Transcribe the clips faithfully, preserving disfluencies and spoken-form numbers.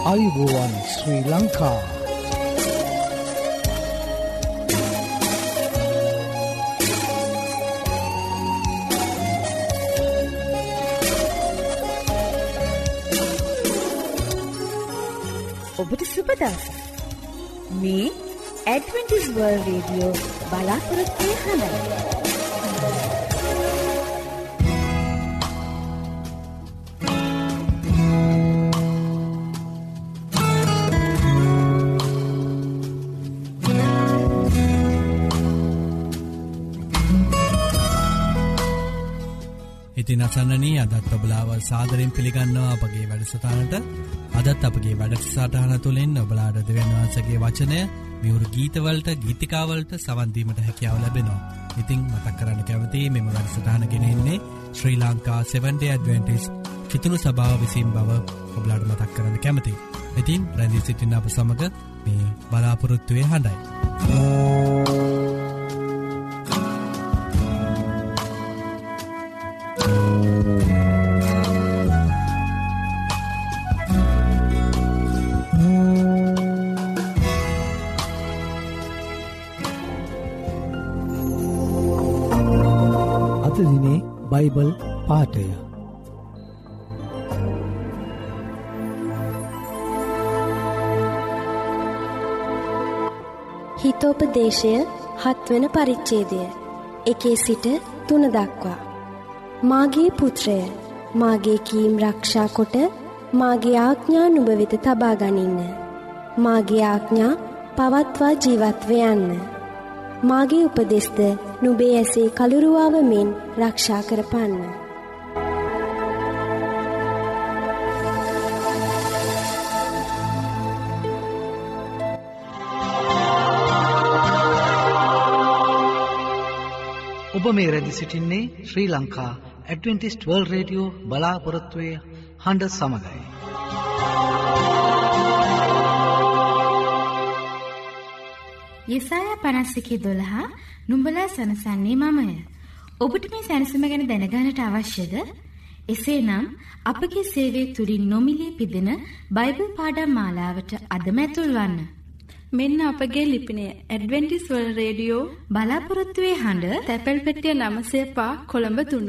ආයුබෝවන් ශ්‍රී ලංකා. ඔබට සුබ දවසක්. මේ ඇඩ්වෙන්ටිස් වර්ල්ඩ් රේඩියෝ බලාපොරොත්තු හඬයි. ඉතින් අසන්නනී අදත් ඔබලාව සාදරයෙන් පිළිගන්නවා අපගේ වැඩසටහනට. අදත් අපගේ වැඩසටහන තුළින් ඔබලාට දෙවියන් වහන්සේගේ වචනය මියුරු ගීතවලට ගීතිකාවලට සවන් දීමට හැකියාව ලැබෙනවා. ඉතින් මතක් කරන්න කැමතියි මෙම වැඩසටහන ගෙනෙන්නේ Sri Lanka seventh day Adventist කිතුණු සභාව විසින් බව ඔබලාට මතක් කරන්න කැමතියි. ඉතින් රැඳී සිටින්න අප සමග මේ බලාපොරොත්තුවේ හඬයි. බයිබල් පාඨය. හිතෝපදේශය හත්වන පරිච්ඡේදය එකේ සිට තුන දක්වා. මාගේ පුත්‍රය, මාගේ කීම් රක්ෂා කොට මාගේ ආඥා නුඹ වෙත තබා ගනින්න. මාගේ ආඥා පවත්වා ජීවත්ව යන්න. මාගේ උපදෙස්ද නුඹේ ඇසේ කළුරුවාව මෙන් රක්ෂා කරපන්න. ඔබ මේ රැඳී සිටින්නේ Sri Lanka Adventist world radio බලාපොරොත්තුවේ හඬ සමගයි. යෙසායා පනස් එකේ දොළහ නුඹලා සනසන්නේ මමය. ඔබට මේ සැනසීම ගැන දැනගන්නට අවශ්‍යද? එසේනම් අපගේ සේවය තුලින් නොමිලේ පිදෙන බයිබල් පාඩම් මාලාවට අදම ඇතුල් වන්න. මෙන්න අපගේ ලිපිනය ඇඩ්වෙන්ටිස් වර්ල්ඩ් රේඩියෝ බලාපොරොත්තුවේ හඬ තැපැල් පෙට්ටිය නවය පහ කොළඹ තුන.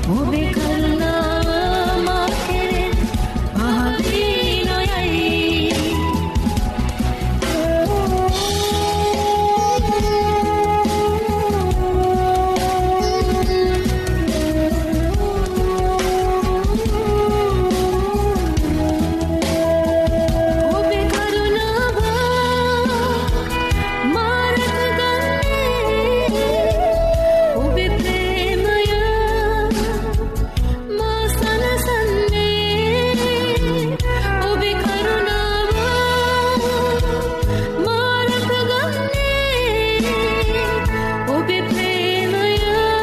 ඔබේ කරුණාව මා කෙරෙන් පහවී නොයයි. ඔබේ කරුණාව මා රැකගන්නේ. ඔබේ ප්‍රේමය මා සනසන්නේ. ඔබේ කරුණාව මා රැකගන්නේ. ඔබේ ප්‍රේමය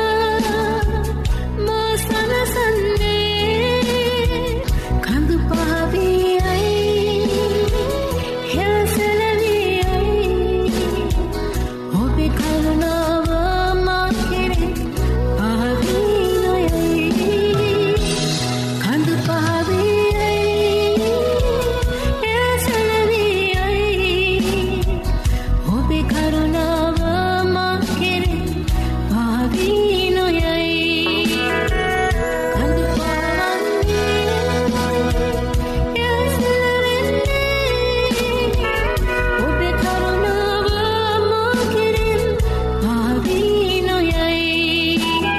මා සනසන්නේ. කඳු පහවියයි හෙළසලවියයි. ඔබේ කරුණාව මා කෙරෙන් පහවී නොයයි. කඳු පහවියයි හෙළසලවියයි. ඔබේ කරුණාව මා කෙරෙන් පහවී නොයයි. කඳු පහවන්නේ හෙළසලවෙන්නේ. ඔබේ කරුණාව මා කෙරෙන් පහවී නොයයි.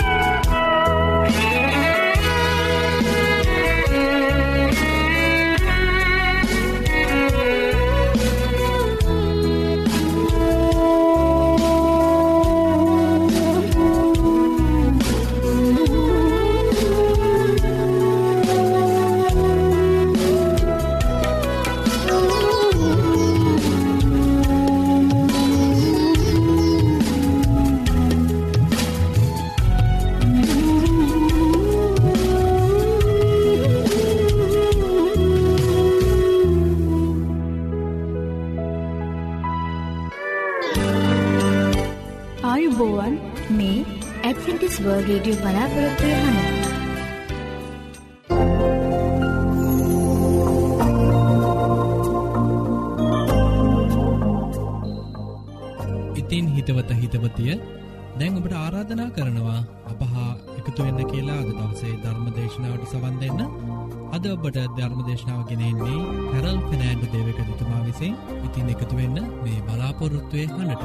ආයුබෝවන් මේ ඇඩ්වෙන්ටිස් වර්ල්ඩ් රේඩියෝ බලාපොරොත්තු වෙන ඉතින් හිතවත හිතවතිය දැන් ඔබට ආරාධනා කරනවා අප හා එකතු වෙන්න කියලා අද දවසේ ධර්ම දේශනාවට සවන් දෙන්න. අද ඔබට ධර්ම දේශනාව ගෙනෙන්නේ හැරල් ෆර්නෑන්ඩෝ දේවකතුමා විසින්. ඉතින් එකතු වෙන්න මේ බලාපොරොත්තුවේ හඬට.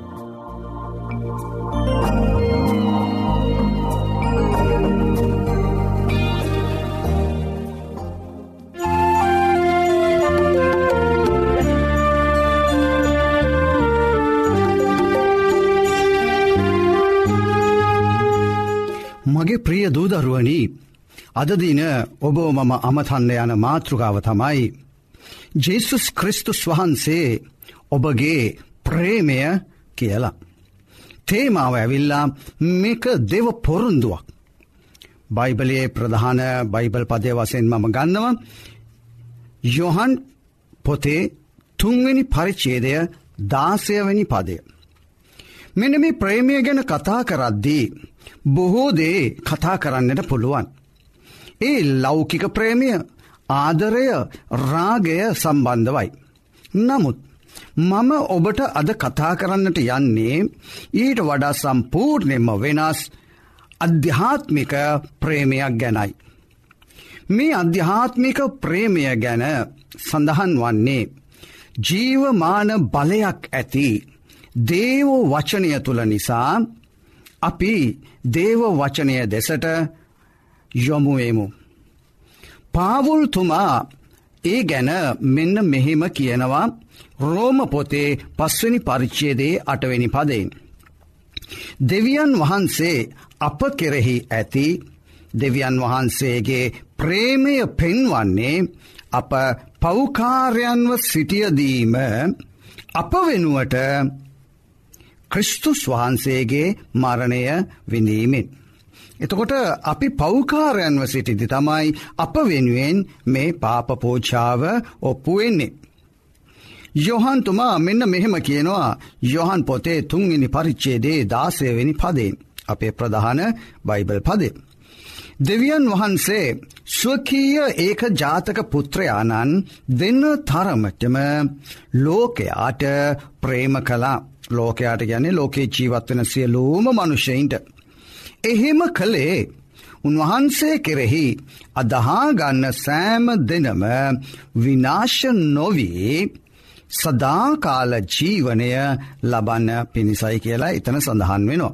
මගේ ප්‍රිය දූ දරුවනි, අද දින ඔබ මම අමතන්න යන මාතෘකාව තමයි ජේසුස් ක්‍රිස්තුස් වහන්සේ ඔබගේ ප්‍රේමය කියලා. තේමාව ඇවිල්ලා මේක දෙව පොරොන්දුවක්. බයිබලයේ ප්‍රධාන බයිබල් පදය වශයෙන් මම ගන්නවා යොහන් පොතේ තුන්වෙනි පරිච්ඡේදය දාසයවෙනි පදය. මෙන්න මේ ප්‍රේමය ගැන කතා කරද්දී බොහෝ දේ කතා කරන්නට පුළුවන්. ඒ ලෞකික ප්‍රේමය, ආදරය, රාගය සම්බන්ධවයි. නමුත් මම ඔබට අද කතා කරන්නට යන්නේ ඊට වඩා සම්පූර්ණයෙන්ම වෙනස් අධ්‍යාත්මික ප්‍රේමයක් ගැනයි. මේ අධ්‍යාත්මික ප්‍රේමය ගැන සඳහන් වන්නේ ජීවමාන බලයක් ඇති දේව වචනය තුල නිසා අපි දේව වචනය දෙසට යොමු වෙමු. පාවුල්තුමා ඒ ගැන මෙන්න මෙහෙම කියනවා රෝම පොතේ පස්වෙනි පරිච්ඡේදයේ අටවෙනි පදයෙන්. දෙවියන් වහන්සේ අප කෙරෙහි ඇති දෙවියන් වහන්සේගේ ප්‍රේමය පෙන්වන්නේ අප පෞකාරයන්ව සිටියදීම අප වෙනුවට ක්‍රිස්තුස් වහන්සේගේ මරණය විඳීමෙන්. එතකොට අපි පෞකාරයන්ව සිටිදි තමයි අප වෙනුවෙන් මේ පාප පෝච්ඡාව ඔප්පු වෙන්නේ. යොහන් තුමා මෙන්න මෙහෙම කියනවා යොහන් පොතේ තුන්වෙනි පරිච්ඡේදයේ දාසයවෙනි පදයෙන්. අපේ ප්‍රධාන බයිබල් පදේ. දෙවියන් වහන්සේ ස්වකීය ඒක ජාතක පුත්‍රයාණන් දෙන්න තරමටම ලෝකයාට ප්‍රේම කළා. ලෝකයාට කියන්නේ ලෝකේ ජීවත් වෙන සියලුම මනුෂ්‍යයින්ට. එහෙම කළේ උන්වහන්සේ කෙරෙහි අදහා ගන්න සෑම දෙනම විනාශ නොවී සදාකාල ජීවනය ලබන්න පිණිසයි කියලා එතන සඳහන් වෙනවා.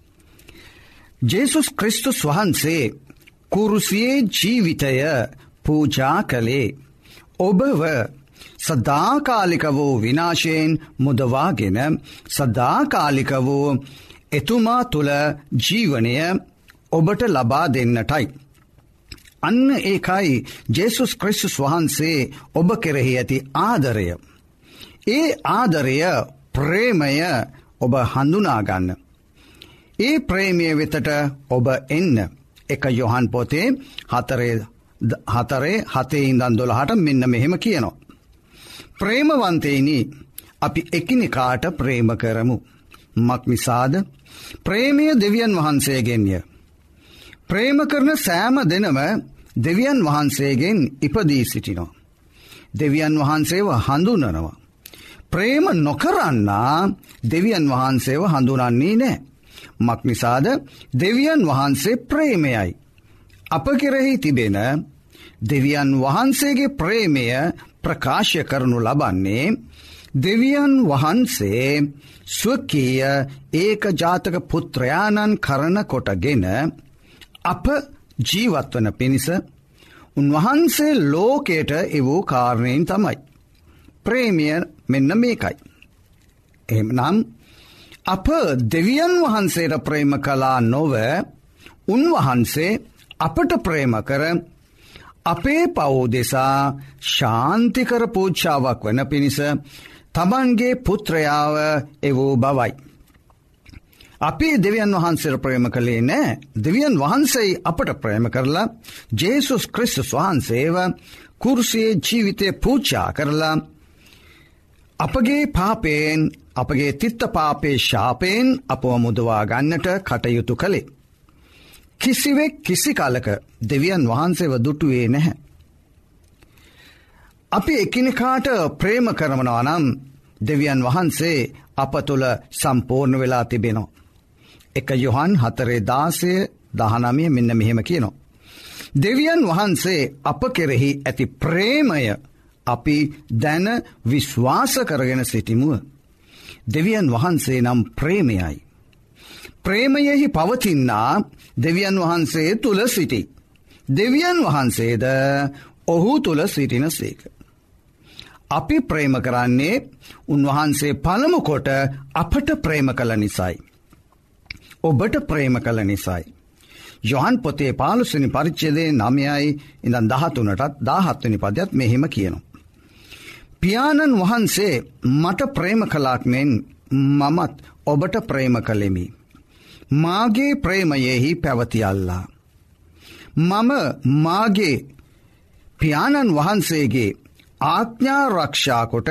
ජේසුස් ක්‍රිස්තුස් වහන්සේ කුරුසියේ ජීවිතය පූජා කළේ ඔබව සදාකාලික වූ විනාශයෙන් මුදවාගෙන සදාකාලික වූ එතුමා තුළ ජීවනය ඔබට ලබා දෙන්නටයි. අන්න ඒකයි ජේසුස් ක්‍රිස්තුස් වහන්සේ ඔබ කෙරෙහි ඇති ආදරය. ඒ ආදරය ප්‍රේමය ඔබ හඳුනාගන්න. ඒ ප්‍රේමය වෙතට ඔබ එන්න. එක යොහන් පොතේ හතරේ හතරේ හතේ ඉඳන් දොළහට මෙන්න මෙහෙම කියනවා. ප්‍රේමවන්තයිනි අපි එකිනෙකාට ප්‍රේම කරමු. මක් නිසාද? ප්‍රේමය දෙවියන් වහන්සේගෙන්ය. ප්‍රේම කරන සෑම දෙනම දෙවියන් වහන්සේගෙන් ඉපදී සිටිනවා. දෙවියන් වහන්සේව හඳුනනවා. ප්‍රේම නොකරන්නා දෙවියන් වහන්සේව හඳුනන්නේ නෑ. මක් නිසාද? දෙවියන් වහන්සේ ප්‍රේමයයි. අප කෙරෙහි තිබෙන දෙවියන් වහන්සේගේ ප්‍රේමය ප්‍රකාශ කරනු ලබන්නේ දෙවියන් වහන්සේ ස්වකීය ඒකජාතක පුත්‍රයාණන් කරන කොටගෙන අප ජීවත්වන පිණිස උන්වහන්සේ ලෝකයට එවූ කාරණයෙන් තමයි. ප්‍රේමය මෙන්න මේකයි. එහෙමනම් අප දෙවියන් වහන්සේට ප්‍රේම කළා නොව උන්වහන්සේ අපට ප්‍රේම කර අපේ පව් දෙසා ශාන්තිකර පූජාවක් වන පිණිස තමන්ගේ පුත්‍රයාව එවූ බවයි. අපි දෙවියන් වහන්සේට ප්‍රේම කළේ නෑ. දෙවියන් වහන්සේ අපට ප්‍රේම කරලා ජේසුස් ක්‍රිස්තුස් වහන්සේව කුරුසියේ ජීවිතය පූජා කරලා අපගේ පාපයෙන් අපගේ තිත්ත පාපේ ශාපයෙන් අපව මුදවා ගන්නට කටයුතු කළේ. කිසිවෙක් කිසි කාලක දෙවියන් වහන්සේව දුටුවේ නැහැ. අපි එකිනෙකාට ප්‍රේම කරනවා නම් දෙවියන් වහන්සේ අප තුළ සම්පූර්ණ වෙලා තිබෙනවා. එක යොහන් හතරේ දාසය දහනමය මෙන්න මෙහෙම කියනවා. දෙවියන් වහන්සේ අප කෙරෙහි ඇති ප්‍රේමය අපි දැන විශ්වාස කරගෙන සිටිමුව. දෙවියන් වහන්සේ නම් ප්‍රේමයයි. ප්‍රේමයෙහි පවතින්නා දෙවියන් වහන්සේ තුළ සිටි. දෙවියන් වහන්සේද ඔහු තුළ සිටින සේක. අපි ප්‍රේම කරන්නේ උන්වහන්සේ පළමු කොට අපට ප්‍රේම කළ නිසයි. ඔබට ප්‍රේම කළ නිසයි. යොහන් පොතේ පහළොස්වෙනි පරිච්ඡේදයේ නවයයි ඉඳන් දහතුනටත් දහහත්වෙනි පදයට මෙහෙම කියනවා. පියාණන් වහන්සේ මට ප්‍රේම කළාක් මෙන් මමත් ඔබට ප්‍රේම කළෙමි. මාගේ ප්‍රේමයෙහි පැවතියල්ලා. මම මාගේ පියාණන් වහන්සේගේ ආඥා රක්ෂා කොට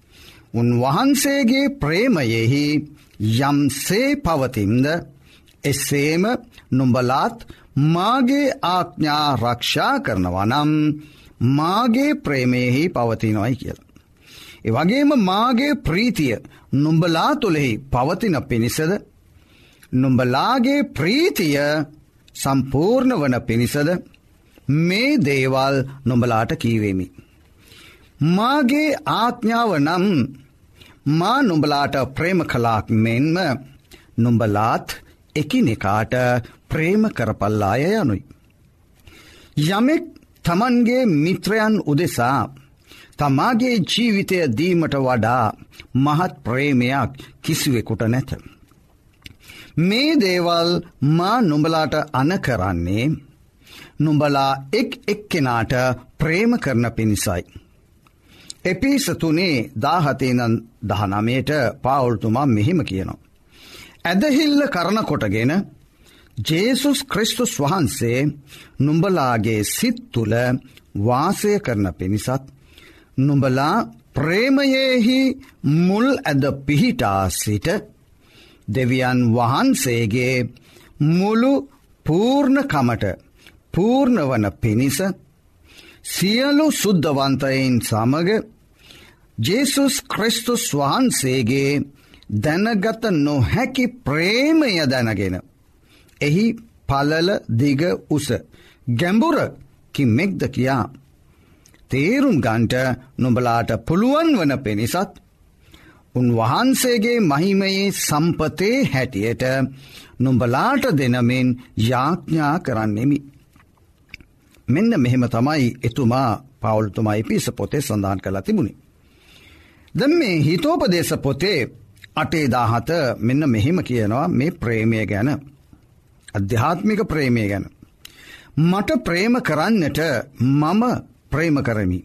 උන්වහන්සේගේ ප්‍රේමයෙහි යම්සේ පවතින්ද එසේම නුඹලාත් මාගේ ආඥා රක්ෂා කරනවා නම් මාගේ ප්‍රේමයෙහි පවතිනවායි කියලා. ඒ වගේම මාගේ ප්‍රීතිය නුඹලා තුළෙහි පවතින පිණිසද නුඹලාගේ ප්‍රීතිය සම්පූර්ණ වන පිණිසද මේ දේවල් නුඹලාට කීවෙමි. මාගේ ආඥාව නම් මා නුඹලාට ප්‍රේම කළාක් මෙන්ම නුඹලාත් එකිනෙකාට ප්‍රේම කරපල්ලාය යනුයි. යමෙක් තමන්ගේ මිත්‍රයන් උදෙසා තමාගේ ජීවිතය දීමට වඩා මහත් ප්‍රේමයක් කිසිවෙකුට නැත. මේ දේවල් මා නුඹලාට අන කරන්නේ නුඹලා එක් එක්කෙනාට ප්‍රේම කරන පිණිසයි. එපිස තුනේ දාහතේ ඉඳන් දහනවයට පාවුල්තුමා මෙහිම කියනවා. ඇදහිල්ල කරන කොටගෙන ජේසුස් ක්‍රිස්තුස් වහන්සේ නුඹලාගේ සිත් තුළ වාසය කරන පිණිසත් නුඹලා ප්‍රේමයෙහි මුල් ඇද පිහිටා සිට දෙවියන් වහන්සේගේ මුළු පූර්ණකමට පූර්ණ වන පිණිස සියලු සුද්ධවන්තයින් සමග ජේසුස් ක්‍රිස්තුස් වහන්සේගේ දැනගත නොහැකි ප්‍රේමය දැනගෙන එහි පළල දිග උස ගැඹුර කිමෙක්ද කියා තේරුම් ගන්ට නුඹලාට පුළුවන් වන පිණිසත් උන්වහන්සේගේ මහිමයේ සම්පතේ හැටියට නුඹලාට දෙනමෙන් යාඥා කරන්නෙමි. මෙන්න මෙහෙම තමයි එතුමා පවුල්තුමා එපිස පොතේ සඳහන් කළා තිබුණේ. දැන් මේ හිතෝපදේශ පොතේ අටේ දාහත මෙන්න මෙහෙම කියනවා මේ ප්‍රේමය ගැන, අධ්‍යාත්මික ප්‍රේමය ගැන. මට ප්‍රේම කරන්නට මම ප්‍රේම කරමි.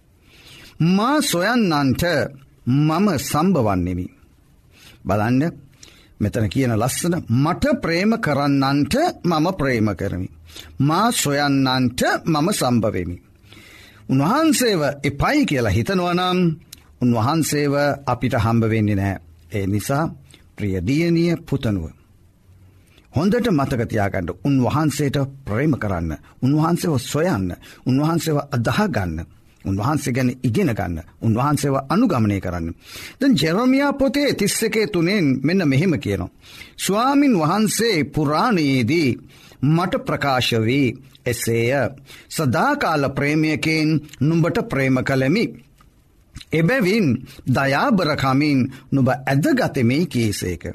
මා සොයන්නන්ට මම සම්බවන්නෙමි. බලන්න මෙතන කියන ලස්සන මට ප්‍රේම කරන්නන්ට මම ප්‍රේම කරමි. මා සොයන්නන්ට මම සම්බවෙමි. උන්වහන්සේව එපයි කියලා හිතනවා නම් උන්වහන්සේව අපිට හම්බ වෙන්නේ නැහැ. ඒ නිසා ප්‍රිය දියණිය පුතණුව හොඳට මතක තියාගන්න, උන්වහන්සේට ප්‍රේම කරන්න, උන්වහන්සේව සොයන්න, උන්වහන්සේව අදහ ගන්න, උන්වහන්සේ ගැන ඉගෙන ගන්න, උන්වහන්සේව අනුගමනය කරන්න. දැන් ජෙරමියා පොතේ තිස් එකේ තුනෙන් මෙන්න මෙහෙම කියනවා. ස්වාමින් වහන්සේ පුරාණයේදී මට ප්‍රකාශ වී එසේය, සදාකාල ප්‍රේමයකින් නුඹට ප්‍රේම කළෙමි. එබැවින් දයාබරකමින් නුඹ ඇදගතෙමි කීසේක.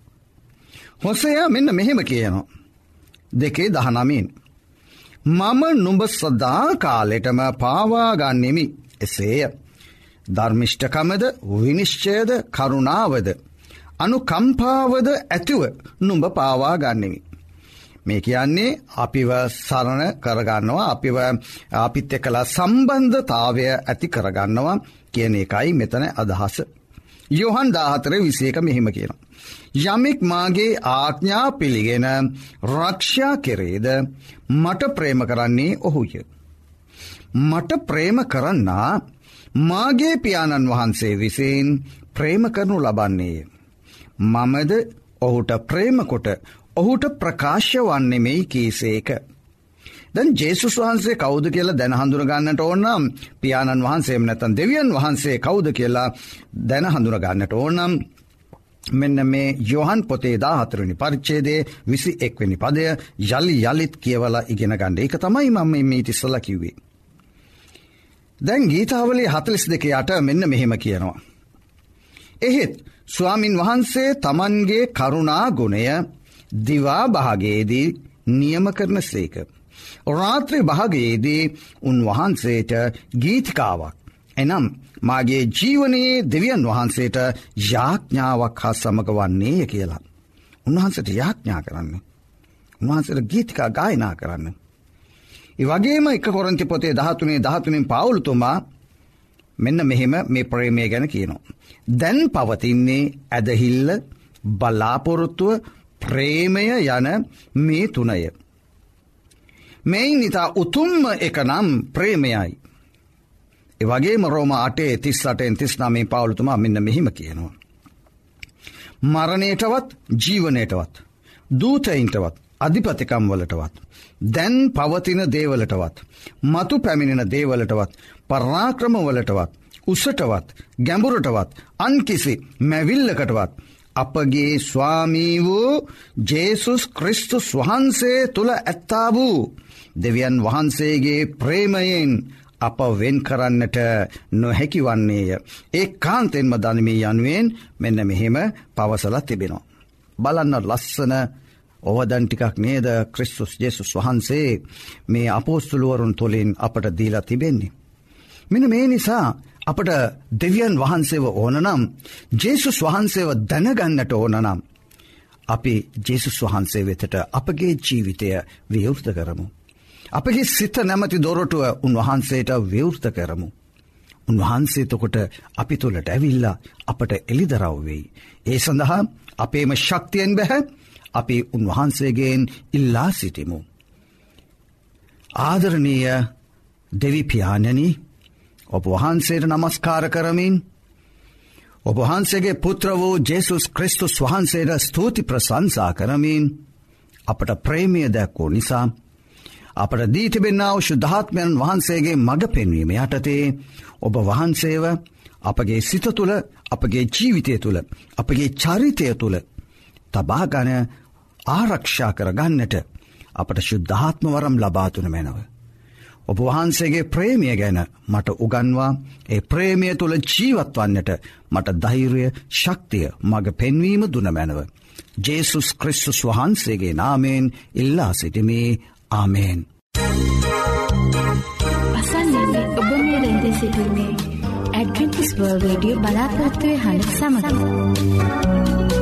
හොසෙයා මෙන්න මෙහෙම කියනවා දෙකේ දහනමින්. මම නුඹ සදා කාලෙටම පාවා ගන්නෙමි. එසේය. ධර්මිෂ්ඨකමද, විනිශ්චයද, කරුණාවද, අනුකම්පාවද ඇතිව නුඹ පාවා ගන්නෙමි. මේ කියන්නේ අපිව සරණ කරගන්නවා, අපිව අපිත් එක්කලා සම්බන්ධතාවය ඇති කරගන්නවා කියන එකයි මෙතන අදහස. යෝහන් දාහතර විසි එක මෙහෙම කියනවා. යමෙක් මාගේ ආඥා පිළිගෙන රක්ෂා කෙරේද මට ප්‍රේම කරන්නේ ඔහුය. මට ප්‍රේම කරන්නා මාගේ පියාණන් වහන්සේ විසින් ප්‍රේම කරනු ලබන්නේය. මමද ඔහුට ප්‍රේම කොට ඔහුට ප්‍රකාශ වන්නෙමෙයි කීසේක. දැන් ජේසුස් වහන්සේ කවුද කියලා දැන හඳුන ගන්නට ඕන නම්, පියාණන් වහන්සේම නැත්නම් දෙවියන් වහන්සේ කවුද කියලා දැන හඳුන ගන්නට ඕන නම් මෙන්න මේ යෝහන් පොතේ දාහතර වෙනි පරිච්ඡේදයේ විසි එක් වෙනි පදය යලි යලිත් කියවලා ඉගෙන ගන්න. ඒක තමයි මම මේ ඉතිස්සලා කිව්වේ. දැන් ගීතාවලිය හතළිස් දෙකේ අට මෙන්න මෙහෙම කියනවා. එහෙත් ස්වාමින් වහන්සේ තමන්ගේ කරුණා ගුණය දිවා භාගයේදී නියම කරන සේක. රාත්‍රී භාගයේදී උන්වහන්සේට ගීතිකාවක්, එනම් මාගේ ජීවනයේ දෙවියන් වහන්සේට යාඥාවක් හා සමග වන්නේය කියලා. උන්වහන්සේට යාඥා කරන්න, උන්වහන්සේට ගීතිකා ගායනා කරන්න. ඒ වගේම එක කොරින්ති පොතේ දහතුනේ දහතුනෙන් පවුල්තුමා මෙන්න මෙහෙම මේ ප්‍රේමය ගැන කියනවා. දැන් පවතින්නේ ඇදහිල්ල, බලාපොරොත්තුව, ප්‍රේමය යන මේ තුනය. මෙයින් ඉතා උතුම්ම එක නම් ප්‍රේමයයි. ඒ වගේම රෝම අටේ තිස් අටෙන් තිස් නවයෙන් පවුල්තුමා මෙන්න මෙහිම කියනවා. මරණයටවත් ජීවනයටවත් දූතයින්ටවත් අධිපතිකම් වලටවත් දැන් පවතින දේවලටවත් මතු පැමිණෙන දේවලටවත් පරාක්‍රම වලටවත් උසටවත් ගැඹුරටවත් අන්කිසි මැවිල්ලකටවත් අපගේ ස්වාමී වූ ජේසුස් ක්‍රිස්තුස් වහන්සේ තුළ ඇත්තා වූ දෙවියන් වහන්සේගේ ප්‍රේමයෙන් අප වෙන් කරන්නට නොහැකි වන්නේය. ඒ කාන්තෙන්ම දනිමී යනුවෙන් මෙන්න මෙහෙම පවසලා තිබෙනවා. බලන්න ලස්සන ඕවදන් ටිකක් නේද ක්‍රිස්තුස් ජේසුස් වහන්සේ මේ අපොස්තුලවරුන් තුළින් අපට දීලා තිබෙන්නේ. මෙන්න මේ නිසා අපට දෙවියන් වහන්සේව ඕන නම්, ජේසුස් වහන්සේව දැනගන්නට ඕන නම් අපි ජේසුස් වහන්සේ වෙතට අපගේ ජීවිතය විවෘත කරමු. අපගේ සිත නැමැති දොරටුව උන්වහන්සේට විවෘත කරමු. උන්වහන්සේ තකොට අපි තුළට ඇවිල්ලා අපට එළිදරව් වෙයි. ඒ සඳහා අපේම ශක්තියෙන් බැහැ අපි උන්වහන්සේගෙන් ඉල්ලා සිටිමු. ආදරණීය දෙවි පියාණනි, ඔබ වහන්සේට නමස්කාර කරමින් ඔබ වහන්සේගේ පුත්‍ර වූ ජේසුස් ක්‍රිස්තුස් වහන්සේට ස්තුති ප්‍රශංසා කරමින් අපට ප්‍රේමය දැක්වූ නිසා අපට දී තිබෙනා වූ ශුද්ධාත්මයන් වහන්සේගේ මඟ පෙන්වීම යටතේ ඔබ වහන්සේව අපගේ සිත තුළ, අපගේ ජීවිතය තුළ, අපගේ චරිතය තුළ තබාගන ආරක්ෂා කරගන්නට අපට ශුද්ධාත්ම වරම් ලබා දුන මැනව. ඔබ වහන්සේගේ ප්‍රේමය ගැන මට උගන්වා ඒ ප්‍රේමය තුළ ජීවත් වන්නට මට ධෛර්යය ශක්තිය මග පෙන්වීම දුන මැනව. ජේසුස් ක්‍රිස්තුස් වහන්සේගේ නාමයෙන් ඉල්ලා සිටිමේ. ආමේන්. අසන්නන්නේ ඔබ මේ රැඳී සිටින්නේ ඇඩ්වෙන්ටිස් වර්ල්ඩ් රේඩියෝ බලාපොරොත්තු වෙන හඬ සමග.